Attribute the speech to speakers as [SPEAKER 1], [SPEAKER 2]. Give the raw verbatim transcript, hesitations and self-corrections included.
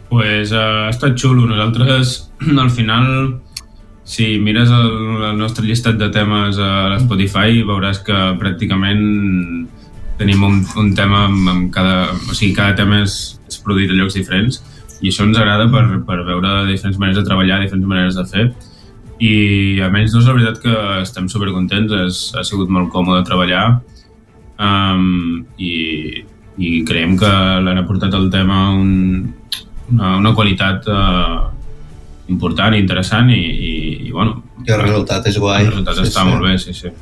[SPEAKER 1] Pues uh, ha estat xulo. Nosaltres, al final, si mires el, el nostre llistat de temes a l'Spotify, veuràs que pràcticament tenim un, un tema amb, amb cada... O sigui, cada tema és, és produït a llocs diferents i això ens agrada per, per veure diferents maneres de treballar, diferents maneres de fer. I a menys dos, la veritat que estem supercontents. És, ha sigut molt còmode treballar um, i, i creiem que l'han aportat el tema un, una, una qualitat uh, important i interessant i, i, i bueno...
[SPEAKER 2] I el resultat és guai.
[SPEAKER 1] El resultat
[SPEAKER 2] sí,
[SPEAKER 1] està
[SPEAKER 2] sí.
[SPEAKER 1] molt bé, sí, sí.